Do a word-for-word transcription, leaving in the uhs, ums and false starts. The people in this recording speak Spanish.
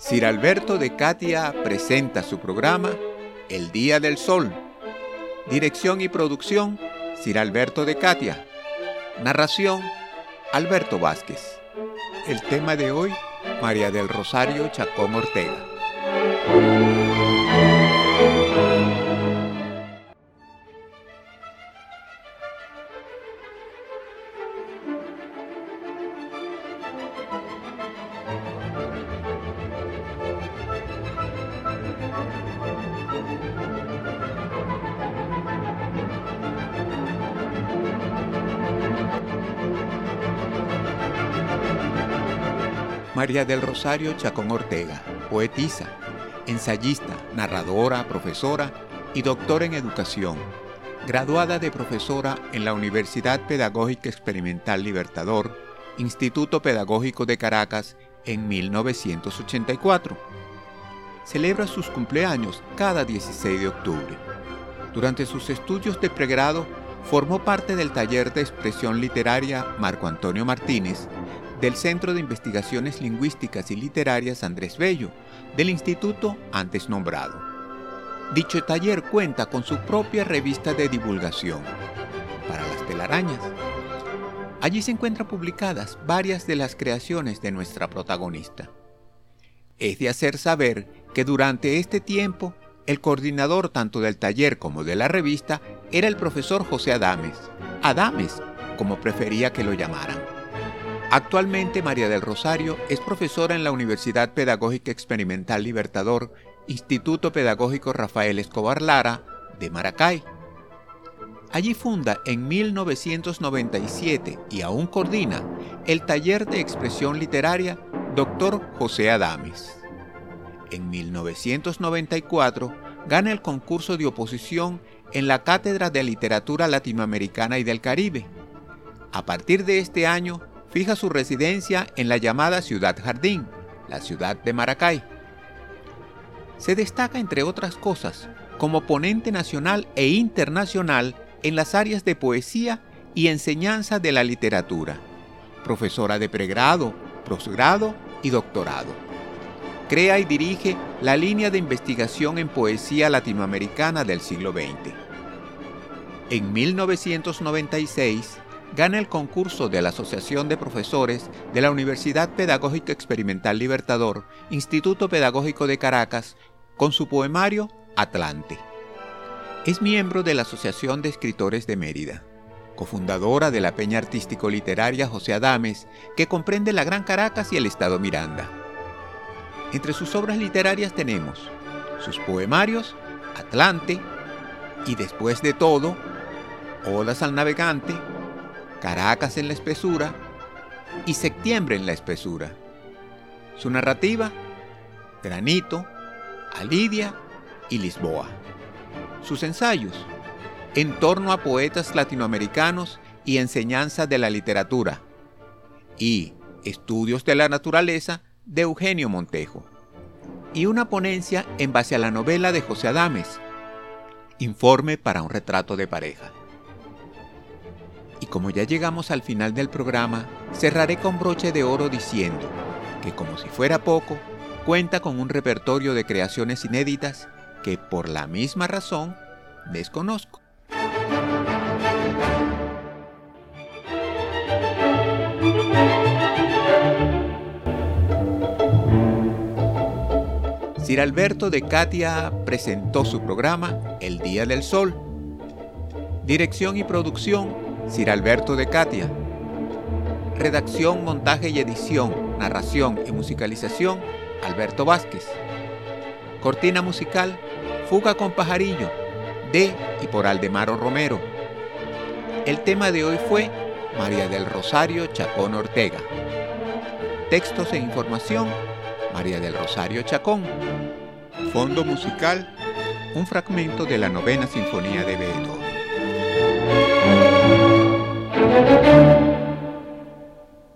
Sir Alberto de Catia presenta su programa El Día del Sol. Dirección y producción, Sir Alberto de Catia. Narración, Alberto Vázquez. El tema de hoy, María del Rosario Chacón Ortega. María del Rosario Chacón Ortega, poetisa, ensayista, narradora, profesora y doctora en educación, graduada de profesora en la Universidad Pedagógica Experimental Libertador, Instituto Pedagógico de Caracas, en mil novecientos ochenta y cuatro. Celebra sus cumpleaños cada dieciséis de octubre. Durante sus estudios de pregrado, formó parte del taller de expresión literaria Marco Antonio Martínez, del Centro de Investigaciones Lingüísticas y Literarias Andrés Bello, del instituto antes nombrado. Dicho taller cuenta con su propia revista de divulgación, Para las telarañas. Allí se encuentran publicadas varias de las creaciones de nuestra protagonista. Es de hacer saber que durante este tiempo, el coordinador tanto del taller como de la revista era el profesor José Adames, Adames, como prefería que lo llamaran. Actualmente María del Rosario es profesora en la Universidad Pedagógica Experimental Libertador, Instituto Pedagógico Rafael Escobar Lara, de Maracay. Allí funda en mil novecientos noventa y siete y aún coordina el taller de expresión literaria Doctor José Adames. En mil novecientos noventa y cuatro gana el concurso de oposición en la Cátedra de Literatura Latinoamericana y del Caribe. A partir de este año, fija su residencia en la llamada Ciudad Jardín, la ciudad de Maracay. Se destaca, entre otras cosas, como ponente nacional e internacional en las áreas de poesía y enseñanza de la literatura, profesora de pregrado, posgrado y doctorado. Crea y dirige la línea de investigación en poesía latinoamericana del siglo veinte. En mil novecientos noventa y seis, gana el concurso de la Asociación de Profesores de la Universidad Pedagógica Experimental Libertador, Instituto Pedagógico de Caracas, con su poemario Atlante. Es miembro de la Asociación de Escritores de Mérida, cofundadora de la Peña Artístico-Literaria José Adames, que comprende la Gran Caracas y el Estado Miranda. Entre sus obras literarias tenemos sus poemarios Atlante y Después de todo, Odas al Navegante, Caracas en la espesura y Septiembre en la espesura. Su narrativa, Granito, Alidia y Lisboa. Sus ensayos, En torno a poetas latinoamericanos y enseñanza de la literatura, y Estudios de la naturaleza de Eugenio Montejo. Y una ponencia en base a la novela de José Adames, Informe para un retrato de pareja. Y como ya llegamos al final del programa, cerraré con broche de oro diciendo que, como si fuera poco, cuenta con un repertorio de creaciones inéditas que por la misma razón desconozco. Sir Alberto de Catia presentó su programa El Día del Sol. Dirección y producción, Sir Alberto de Catia. Redacción, montaje y edición, narración y musicalización, Alberto Vázquez. Cortina musical, Fuga con Pajarillo, de y por Aldemaro Romero. El tema de hoy fue María del Rosario Chacón Ortega. Textos e información, María del Rosario Chacón. Fondo musical, un fragmento de la Novena Sinfonía de Beethoven.